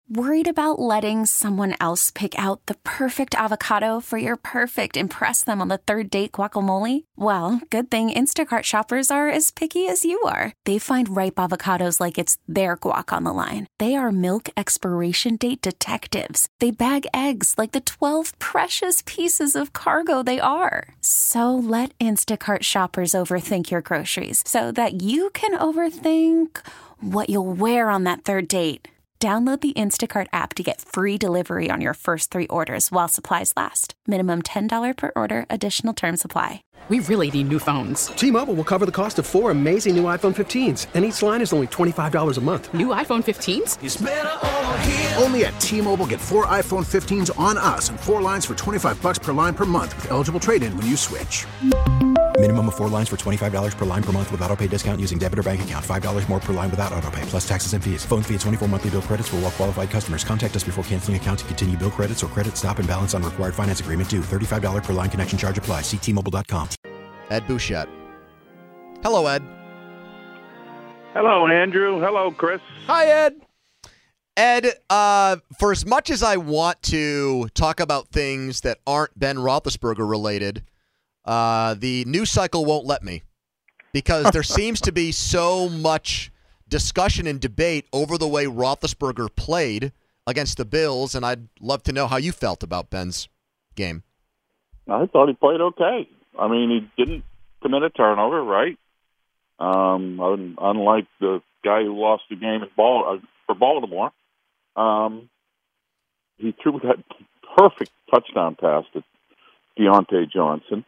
Worried about letting someone else pick out the perfect avocado for your perfect impress them on the third date guacamole? Well, good thing Instacart shoppers are as picky as you are. They find ripe avocados like it's their guac on the line. They are milk expiration date detectives. They bag eggs like the 12 precious pieces of cargo they are. So let Instacart shoppers overthink your groceries so that you can overthink what you'll wear on that third date. Download the Instacart app to get free delivery on your first 3 orders while supplies last. Minimum $10 per order. Additional terms apply. We really need new phones. T-Mobile will cover the cost of 4 amazing new iPhone 15s, and each line is only $25 a month. New iPhone 15s? It's better over here. Only at T-Mobile, get 4 iPhone 15s on us and 4 lines for $25 per line per month with eligible trade-in when you switch. Minimum of 4 lines for $25 per line per month with autopay discount using debit or bank account. $5 more per line without autopay, plus taxes and fees. Phone fee at 24 monthly bill credits for well-qualified customers. Contact us before canceling account to continue bill credits or credit stop and balance on required finance agreement due. $35 per line connection charge applies. See T-Mobile.com. Ed Bouchette. Hello, Ed. Hello, Andrew. Hello, Chris. Hi, Ed. Ed, for as much as I want to talk about things that aren't Ben Roethlisberger related, the news cycle won't let me because there seems to be so much discussion and debate over the way Roethlisberger played against the Bills, and I'd love to know how you felt about Ben's game. I thought he played okay. I mean, he didn't commit a turnover, right? Unlike the guy who lost the game for Baltimore. He threw that perfect touchdown pass to Deontay Johnson.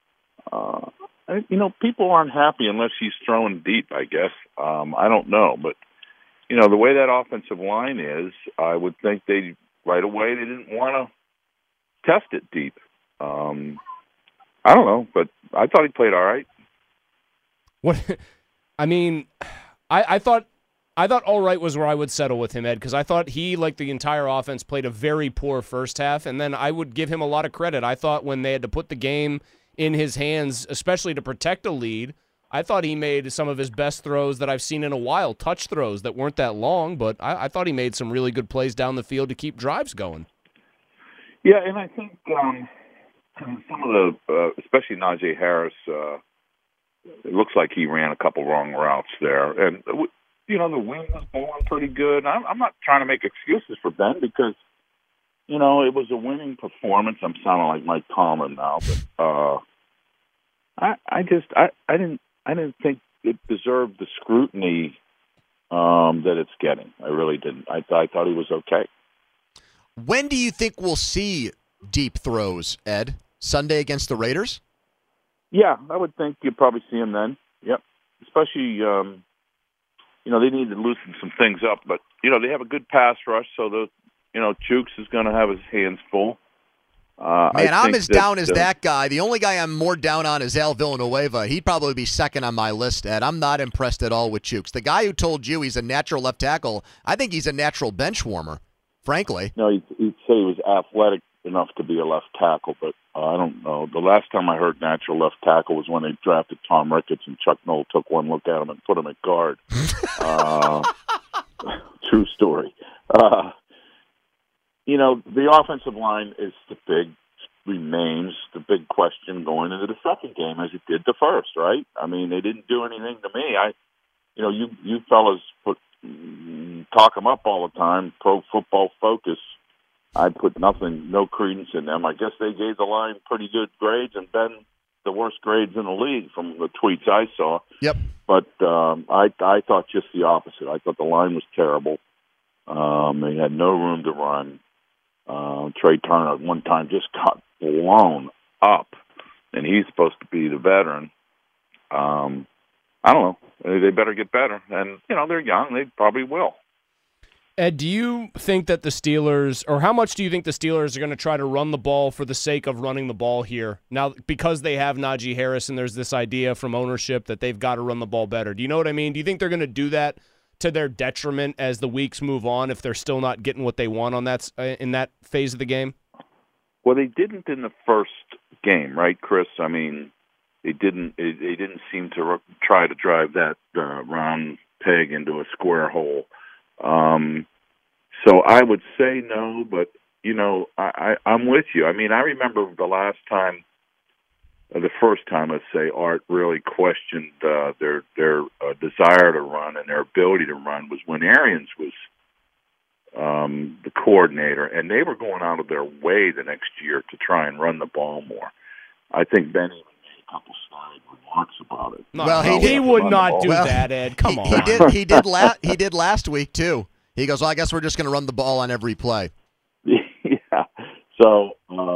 People aren't happy unless he's throwing deep, I guess. I don't know. But, the way that offensive line is, I would think right away they didn't want to test it deep. I don't know, but I thought he played all right. What? I mean, I thought all right was where I would settle with him, Ed, because I thought he, like the entire offense, played a very poor first half, and then I would give him a lot of credit. I thought when they had to put the game in his hands, especially to protect a lead, I thought he made some of his best throws that I've seen in a while, touch throws that weren't that long, but I thought he made some really good plays down the field to keep drives going. Yeah, and I think some of the, especially Najee Harris, it looks like he ran a couple wrong routes there. And, the wind was blowing pretty good. I'm not trying to make excuses for Ben because, it was a winning performance. I'm sounding like Mike Tomlin now, but I didn't think it deserved the scrutiny that it's getting. I really didn't. I thought he was okay. When do you think we'll see deep throws, Ed? Sunday against the Raiders? Yeah, I would think you'd probably see him then. Yep. Especially, they need to loosen some things up. But, they have a good pass rush, so Chooks is going to have his hands full. Man, I'm as down as that guy. The only guy I'm more down on is Al Villanueva. He'd probably be second on my list, Ed. I'm not impressed at all with Chooks. The guy who told you he's a natural left tackle, I think he's a natural bench warmer, frankly. No, he'd say he was athletic enough to be a left tackle, but I don't know. The last time I heard natural left tackle was when they drafted Tom Ricketts and Chuck Noll took one look at him and put him at guard. True story. The offensive line remains the big question going into the second game as it did the first, right? I mean, they didn't do anything to me. You fellas talk them up all the time, Pro Football Focus. I put no credence in them. I guess they gave the line pretty good grades and Ben the worst grades in the league from the tweets I saw. Yep. But I thought just the opposite. I thought the line was terrible. They had no room to run. Trey Turner at one time just got blown up, and he's supposed to be the veteran. I don't know. They better get better. And, they're young. They probably will. Ed, do you think that the Steelers, or how much do you think the Steelers are going to try to run the ball for the sake of running the ball here? Now, because they have Najee Harris and there's this idea from ownership that they've got to run the ball better. Do you know what I mean? Do you think they're going to do that to their detriment as the weeks move on if they're still not getting what they want on that in that phase of the game? Well, they didn't in the first game, right, Chris? I mean, they didn't seem to try to drive that round peg into a square hole. So I would say no, but, I'm with you. I mean, I remember the first time, let's say, Art really questioned their desire to run and their ability to run was when Arians was the coordinator, and they were going out of their way the next year to try and run the ball more. I think Ben even made a couple snide remarks about it. No, well, he would not do that, Ed. Come on. He did last week too. He goes, well, I guess we're just going to run the ball on every play. Yeah. So,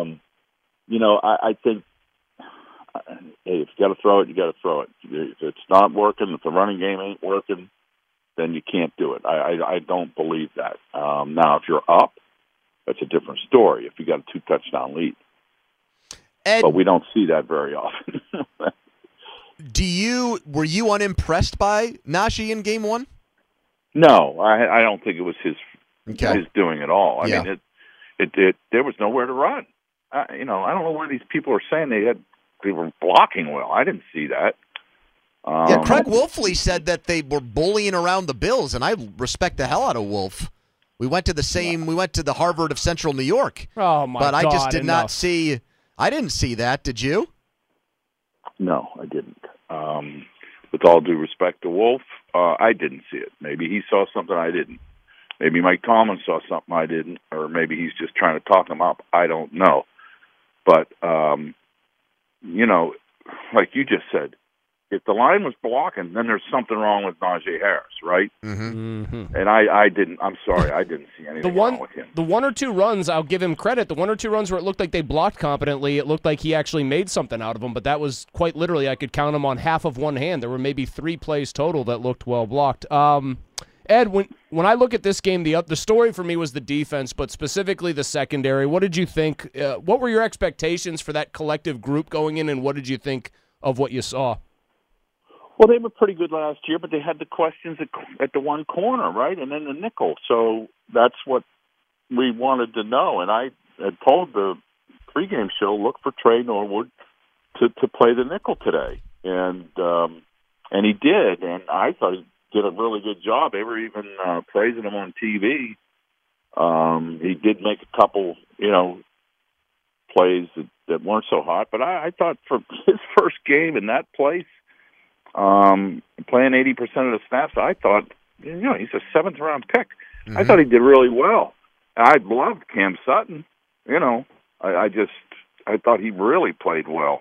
I think, hey, if you got to throw it, you got to throw it. If it's not working, if the running game ain't working, then you can't do it. I don't believe that. Now, if you're up, that's a different story. If you got a 2-touchdown lead, Ed, but we don't see that very often. Were you unimpressed by Najee in Game 1? No, I don't think it was his doing at all. I mean, it there was nowhere to run. I don't know why these people are saying they were blocking well. I didn't see that. Craig Wolfley said that they were bullying around the Bills, and I respect the hell out of Wolf. We went to the Harvard of Central New York. Oh my God! But I just did not see. I didn't see that. Did you? No, I didn't. With all due respect to Wolf, I didn't see it. Maybe he saw something I didn't. Maybe Mike Tomlin saw something I didn't, or maybe he's just trying to talk him up. I don't know. But, like you just said, if the line was blocking, then there's something wrong with Najee Harris, right? Mm-hmm. And I didn't. I'm sorry, I didn't see anything wrong with him. The one or two runs, I'll give him credit. The one or two runs where it looked like they blocked competently, it looked like he actually made something out of them. But that was quite literally, I could count them on half of one hand. There were maybe 3 plays total that looked well blocked. Ed, when I look at this game, the story for me was the defense, but specifically the secondary. What did you think? What were your expectations for that collective group going in, and what did you think of what you saw? Well, they were pretty good last year, but they had the questions at the one corner, right, and then the nickel. So that's what we wanted to know. And I had told the pregame show, look for Trey Norwood to play the nickel today, and he did. And I thought he did a really good job. They were even praising him on TV. He did make a couple, plays that weren't so hot. But I thought for his first game in that place, playing 80% of the snaps, I thought, he's a 7th-round pick. Mm-hmm. I thought he did really well. I loved Cam Sutton. I thought he really played well.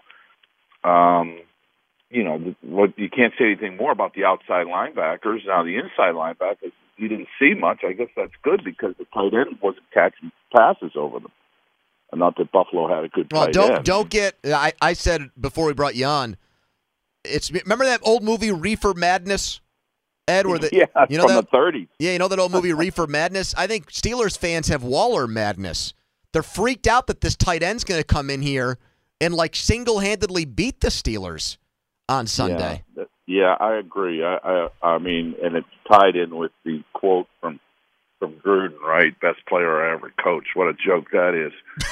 You can't say anything more about the outside linebackers. Now, the inside linebackers, you didn't see much. I guess that's good because the tight end wasn't catching passes over them. And not that Buffalo had a good tight end. Don't get – I said before we brought you on, remember that old movie Reefer Madness, Ed? Where from the 30s. Yeah, you know that old movie Reefer Madness? I think Steelers fans have Waller Madness. They're freaked out that this tight end's going to come in here and single-handedly beat the Steelers on Sunday. Yeah, I agree. I mean, and it's tied in with the quote from Gruden, right? Best player I ever coached. What a joke that is.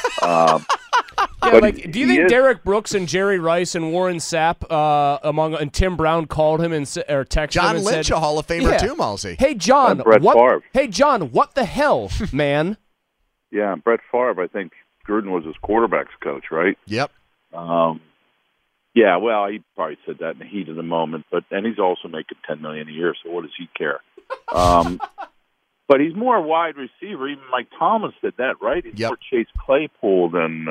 Do you think Derek Brooks and Jerry Rice and Warren Sapp and Tim Brown called him or texted John him and Lynch, said, a Hall of Famer too, Malsey. Hey John, Brett Favre. Hey John, what the hell, man? Yeah, Brett Favre. I think Gruden was his quarterback's coach, right? Yep. Yeah, well, he probably said that in the heat of the moment, and he's also making $10 million a year, so what does he care? But he's more a wide receiver. Even Mike Thomas did that, right? He's more Chase Claypool than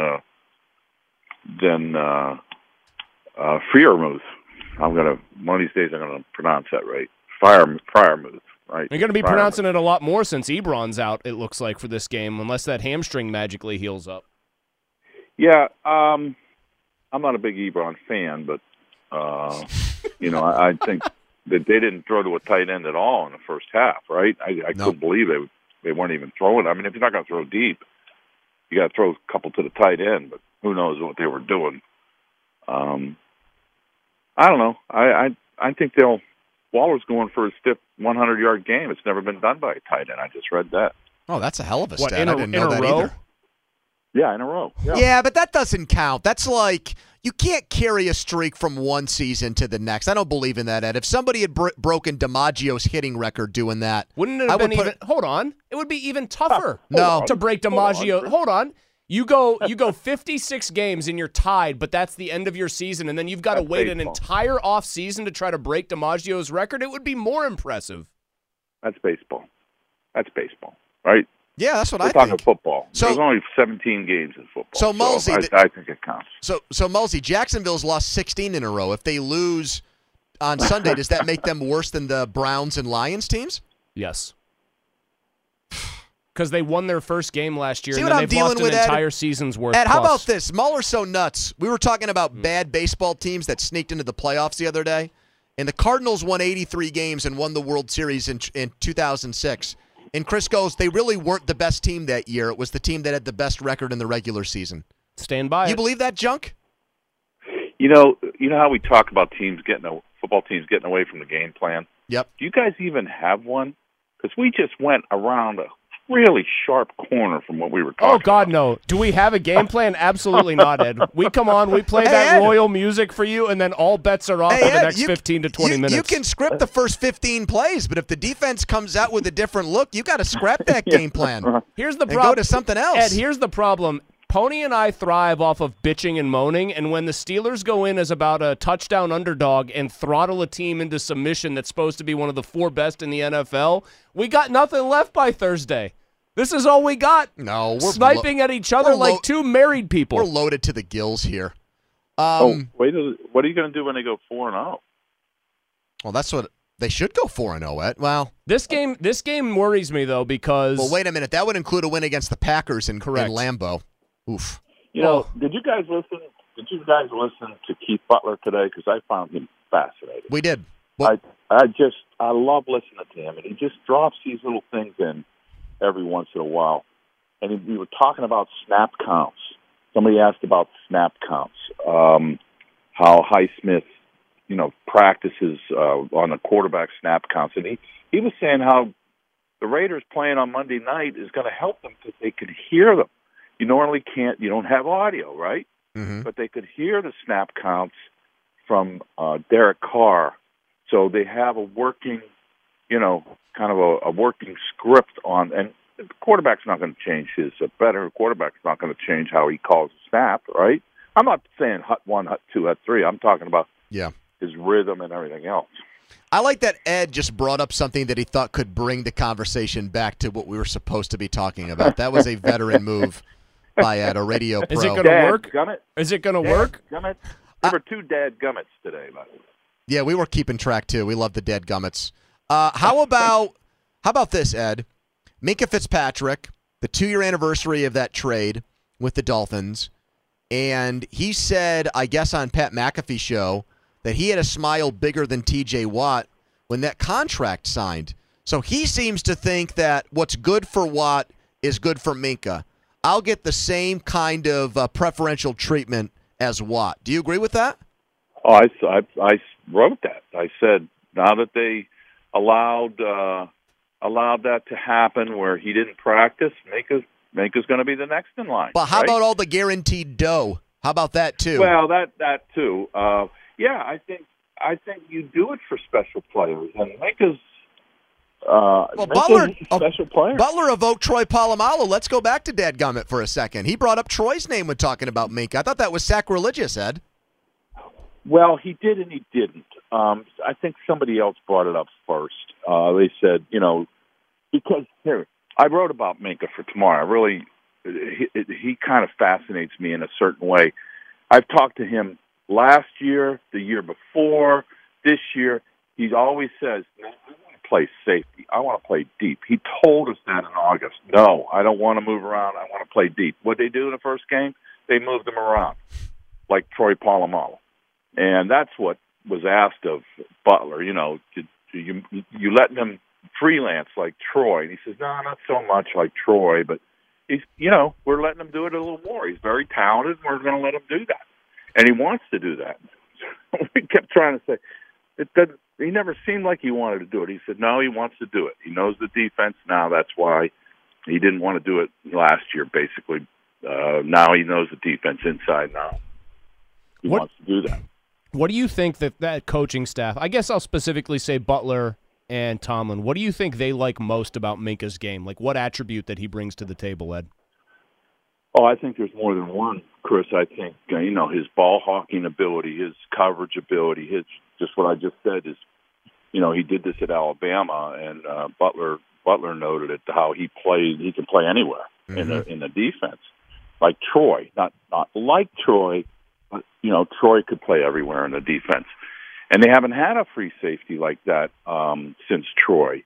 Freiermuth. One of these days I'm gonna pronounce that right. Freiermuth, right? You're gonna be pronouncing it a lot more since Ebron's out. It looks like for this game, unless that hamstring magically heals up. Yeah, I'm not a big Ebron fan, but I think that they didn't throw to a tight end at all in the first half, right? I couldn't believe they weren't even throwing. I mean, if you're not going to throw deep, you got to throw a couple to the tight end, but who knows what they were doing. I don't know. I think Waller's going for a stiff 100-yard game. It's never been done by a tight end. I just read that. Oh, that's a hell of a stat. I didn't know that row? either. Yeah, in a row. Yeah, but that doesn't count. That's like You can't carry a streak from one season to the next. I don't believe in that, Ed. If somebody had broken DiMaggio's hitting record doing that, wouldn't it have been even? Hold on, it would be even tougher. No. To break DiMaggio. Hold on. You go 56 games and you're tied, but that's the end of your season, and then you've got to wait an entire off season to try to break DiMaggio's record. It would be more impressive. That's baseball. That's baseball, right? Yeah, that's what I think. We're talking football. So, there's only 17 games in football. So, Mulsey, I think it counts. So Mulsey, Jacksonville's lost 16 in a row. If they lose on Sunday, does that make them worse than the Browns and Lions teams? Yes. Because they won their first game last year, See and what then I'm they've lost dealing with, an Ed? entire season's worth. Ed, how plus. about this? Muller's so nuts. We were talking about bad baseball teams that sneaked into the playoffs the other day, and the Cardinals won 83 games and won the World Series in 2006. And Chris goes, they really weren't the best team that year. It was the team that had the best record in the regular season. Stand by. You believe that junk? You know how we talk about football teams getting away from the game plan? Yep. Do you guys even have one? Because we just went around a really sharp corner from what we were talking about. Oh, God, no. Do we have a game plan? Absolutely not, Ed. We come on, we play that Ed. royal music for you, and then all bets are off for the Ed, next 15 to 20 minutes. You can script the first 15 plays, but if the defense comes out with a different look, you got to scrap that game plan. Here's the and problem. go to something else. Ed, here's the problem. Pony and I thrive off of bitching and moaning, and when the Steelers go in as about a touchdown underdog and throttle a team into submission that's supposed to be one of the 4 best in the NFL, we got nothing left by Thursday. This is all we got. No, we're sniping at each other like two married people. We're loaded to the gills here. What are you going to do when they go 4-0? Well, that's what they should go 4-0 at. Well, this game worries me though because. Well, wait a minute. That would include a win against the Packers in Lambeau. Oof. Did you guys listen? Did you guys listen to Keith Butler today? Because I found him fascinating. We did. I love listening to him, and he just drops these little things in every once in a while. And we were talking about snap counts. Somebody asked about snap counts, how Highsmith, practices on the quarterback snap counts. And he was saying how the Raiders playing on Monday night is going to help them because they could hear them. You normally can't. You don't have audio, right? Mm-hmm. But they could hear the snap counts from Derek Carr. So they have a working, kind of a working script on, and the quarterback's not going to change his. A better quarterback's not going to change how he calls a snap, right? I'm not saying hut 1, hut 2, hut 3. I'm talking about his rhythm and everything else. I like that Ed just brought up something that he thought could bring the conversation back to what we were supposed to be talking about. That was a veteran move by Ed, a radio pro. Is it going to work? Gummit. Is it going to work? Gummit. There were 2 dad gummits today, by the way. Yeah, we were keeping track too. We love the dead gummits. How about this, Ed? Minkah Fitzpatrick, the 2-year anniversary of that trade with the Dolphins, and he said, I guess on Pat McAfee's show, that he had a smile bigger than T.J. Watt when that contract signed. So he seems to think that what's good for Watt is good for Minkah. I'll get the same kind of preferential treatment as Watt. Do you agree with that? Oh, I wrote that. I said now that they allowed that to happen where he didn't practice, Minkah's going to be the next in line. But how about all the guaranteed dough? How about that too? Well, that too. Yeah, I think you do it for special players, and Minkah's Butler, a special player. Butler evoked Troy Polamalu. Let's go back to dadgummit for a second. He brought up Troy's name when talking about Minkah. I thought that was sacrilegious, Ed. Well, he did and he didn't. I think somebody else brought it up first. They said, because here, I wrote about Minkah for tomorrow. Really, he kind of fascinates me in a certain way. I've talked to him last year, the year before, this year. He always says, no, I want to play safety. I want to play deep. He told us that in August. No, I don't want to move around. I want to play deep. What they do in the first game, they moved him around, like Troy Polamalu. And that's what was asked of Butler. You letting him freelance like Troy? And he says, no, not so much like Troy, but he's, we're letting him do it a little more. He's very talented, and we're going to let him do that. And he wants to do that. We kept trying to say, he never seemed like he wanted to do it. He said, no, he wants to do it. He knows the defense now. That's why he didn't want to do it last year, basically. Now he knows the defense inside now. he wants to do that. What do you think that coaching staff, I guess I'll specifically say Butler and Tomlin, what do you think they like most about Minkah's game? Like, what attribute that he brings to the table, Ed? Oh, I think there's more than one, Chris. I think, his ball hawking ability, his coverage ability, just what I just said is, he did this at Alabama, and Butler noted it, how he can play anywhere in the defense. Like Troy, not like Troy, but, Troy could play everywhere in the defense. And they haven't had a free safety like that since Troy.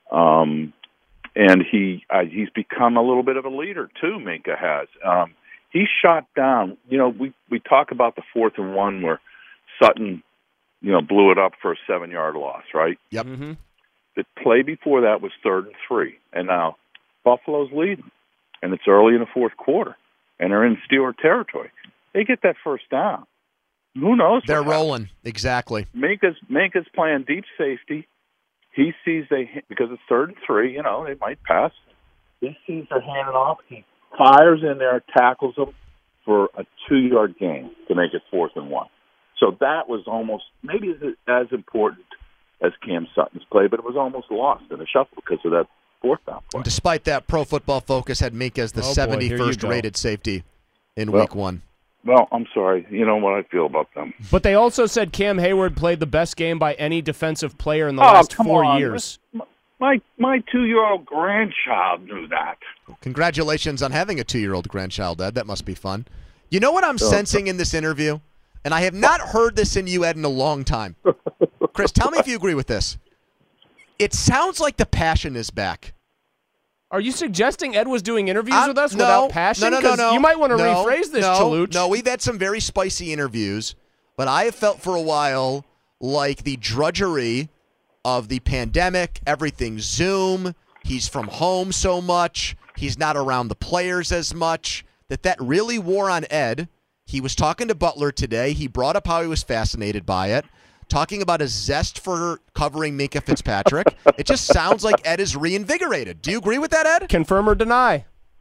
And he's become a little bit of a leader, too, Minkah has. He shot down. We talk about the 4th and 1 where Sutton, blew it up for a 7-yard loss, right? Yep. Mm-hmm. The play before that was 3rd and 3. And now Buffalo's leading, and it's early in the 4th quarter, and they're in Steeler territory. They get that first down. Who knows? They're rolling. Exactly. Minkah's playing deep safety. He sees because it's 3rd and 3, they might pass. He sees they're handing off. He fires in there, tackles them for a 2-yard gain to make it 4th and 1. So that was almost maybe as important as Cam Sutton's play, but it was almost lost in the shuffle because of that 4th down play. And despite that, Pro Football Focus had Minkah as the 71st rated safety in Week 1. Well, I'm sorry. You know what I feel about them. But they also said Cam Hayward played the best game by any defensive player in the last 4 years. My 2-year-old grandchild knew that. Congratulations on having a 2-year-old grandchild, Ed. That must be fun. You know what I'm sensing in this interview? And I have not heard this in you, Ed, in a long time. Chris, tell me if you agree with this. It sounds like the passion is back. Are you suggesting Ed was doing interviews with us without passion? No. You might want to rephrase this, Chaluch. No, we've had some very spicy interviews, but I have felt for a while like the drudgery of the pandemic, everything Zoom, he's from home so much, he's not around the players as much, that really wore on Ed. He was talking to Butler today. He brought up how he was fascinated by it, talking about his zest for covering Minkah Fitzpatrick. It just sounds like Ed is reinvigorated. Do you agree with that, Ed? Confirm or deny?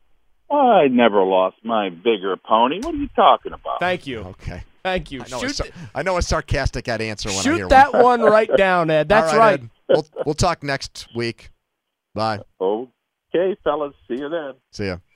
I never lost my bigger pony. What are you talking about? Thank you. Okay. Thank you. I know a sarcastic Ed answer when I hear one. Shoot that one right down, Ed. That's All right. Ed. We'll talk next week. Bye. Okay, fellas. See you then. See ya.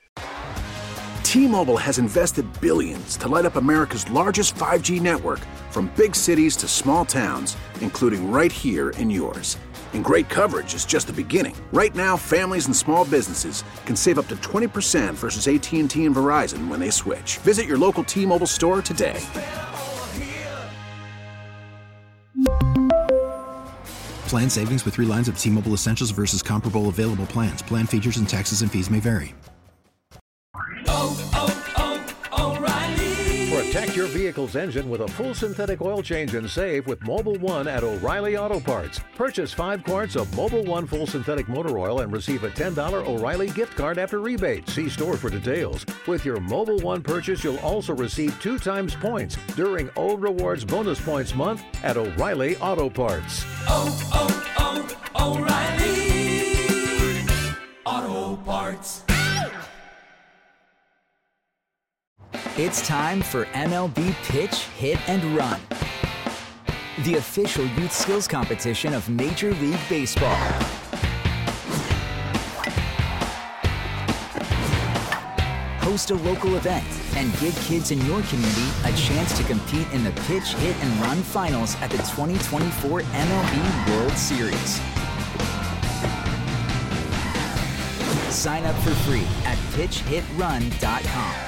T-Mobile has invested billions to light up America's largest 5G network, from big cities to small towns, including right here in yours. And great coverage is just the beginning. Right now, families and small businesses can save up to 20% versus AT&T and Verizon when they switch. Visit your local T-Mobile store today. Plan savings with 3 lines of T-Mobile Essentials versus comparable available plans. Plan features and taxes and fees may vary. Protect your vehicle's engine with a full synthetic oil change and save with Mobil 1 at O'Reilly Auto Parts. Purchase 5 quarts of Mobil 1 full synthetic motor oil and receive a $10 O'Reilly gift card after rebate. See store for details. With your Mobil 1 purchase, you'll also receive 2 times points during Old Rewards Bonus Points Month at O'Reilly Auto Parts. O'Reilly Auto Parts. It's time for MLB Pitch, Hit, and Run, the official youth skills competition of Major League Baseball. Host a local event and give kids in your community a chance to compete in the Pitch, Hit, and Run finals at the 2024 MLB World Series. Sign up for free at pitchhitrun.com.